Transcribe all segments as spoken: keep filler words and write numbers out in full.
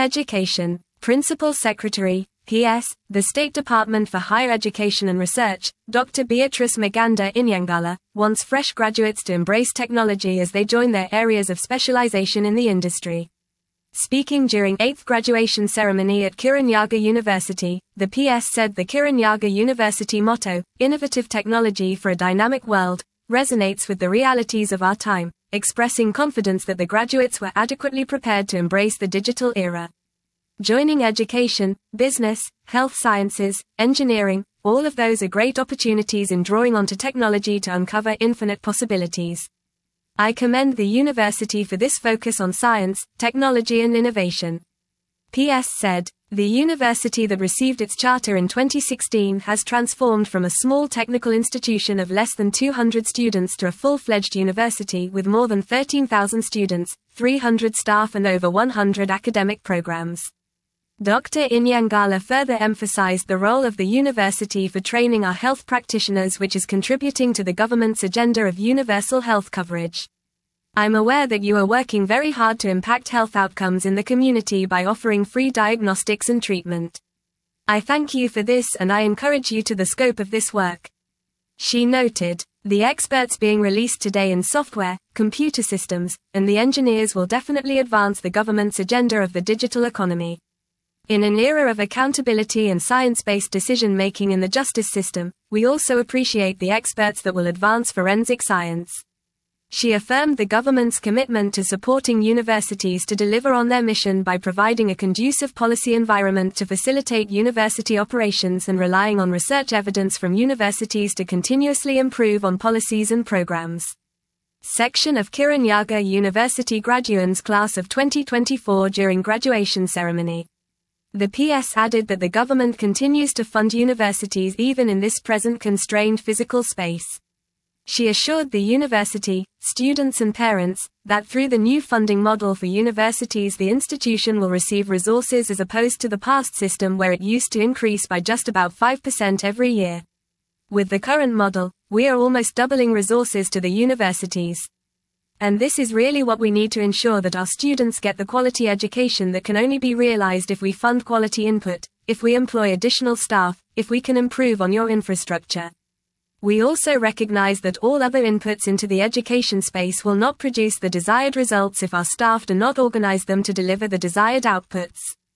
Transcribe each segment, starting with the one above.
Education. Principal Secretary, P S, the State Department for Higher Education and Research, Doctor Beatrice Maganda Inyangala, wants fresh graduates to embrace technology as they join their areas of specialization in the industry. Speaking during eighth graduation ceremony at Kirinyaga University, the P S said the Kirinyaga University motto, "Innovative Technology for a Dynamic World," resonates with the realities of our time, expressing confidence that the graduates were adequately prepared to embrace the digital era. Joining education, business, health sciences, engineering, all of those are great opportunities in drawing onto technology to uncover infinite possibilities. I commend the university for this focus on science, technology and innovation. P S said, the university that received its charter in twenty sixteen has transformed from a small technical institution of less than two hundred students to a full-fledged university with more than thirteen thousand students, three hundred staff and over one hundred academic programs. Doctor Inyangala further emphasized the role of the university for training our health practitioners, which is contributing to the government's agenda of universal health coverage. I'm aware that you are working very hard to impact health outcomes in the community by offering free diagnostics and treatment. I thank you for this and I encourage you to the scope of this work. She noted, the experts being released today in software, computer systems, and the engineers will definitely advance the government's agenda of the digital economy. In an era of accountability and science-based decision-making in the justice system, we also appreciate the experts that will advance forensic science. She affirmed the government's commitment to supporting universities to deliver on their mission by providing a conducive policy environment to facilitate university operations and relying on research evidence from universities to continuously improve on policies and programs. Section of Kirinyaga University graduates class of twenty twenty-four during graduation ceremony. The P S added that the government continues to fund universities even in this present constrained physical space. She assured the university, students and parents, that through the new funding model for universities the institution will receive resources as opposed to the past system where it used to increase by just about five percent every year. With the current model, we are almost doubling resources to the universities. And this is really what we need to ensure that our students get the quality education that can only be realized if we fund quality input, if we employ additional staff, if we can improve on your infrastructure. We also recognize that all other inputs into the education space will not produce the desired results if our staff do not organize them to deliver the desired outputs.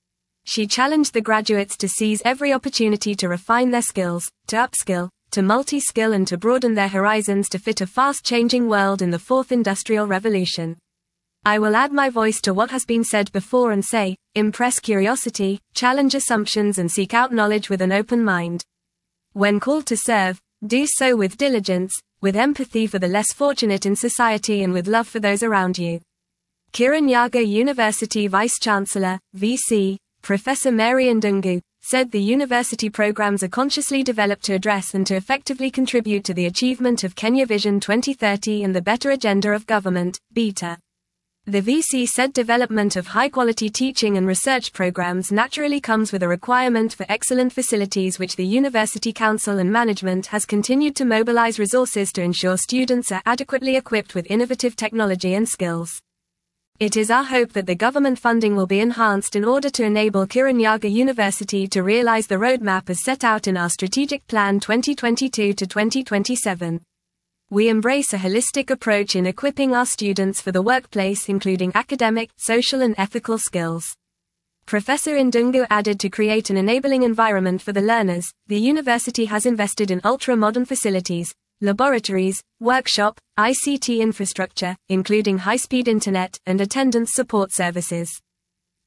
She challenged the graduates to seize every opportunity to refine their skills, to upskill, to multi-skill and to broaden their horizons to fit a fast-changing world in the fourth industrial revolution. I will add my voice to what has been said before and say, impress curiosity, challenge assumptions and seek out knowledge with an open mind. When called to serve, do so with diligence, with empathy for the less fortunate in society and with love for those around you. Kirinyaga University Vice-Chancellor, V C, Professor Mary Ndungu, said the university programs are consciously developed to address and to effectively contribute to the achievement of Kenya Vision twenty thirty and the better agenda of government, BETA. The V C said development of high-quality teaching and research programs naturally comes with a requirement for excellent facilities, which the University Council and management has continued to mobilize resources to ensure students are adequately equipped with innovative technology and skills. It is our hope that the government funding will be enhanced in order to enable Kirinyaga University to realize the roadmap as set out in our Strategic Plan twenty twenty-two to twenty twenty-seven. We embrace a holistic approach in equipping our students for the workplace, including academic, social and ethical skills. Professor Ndungu added to create an enabling environment for the learners, the university has invested in ultra-modern facilities, laboratories, workshop, I C T infrastructure, including high-speed internet, and attendance support services.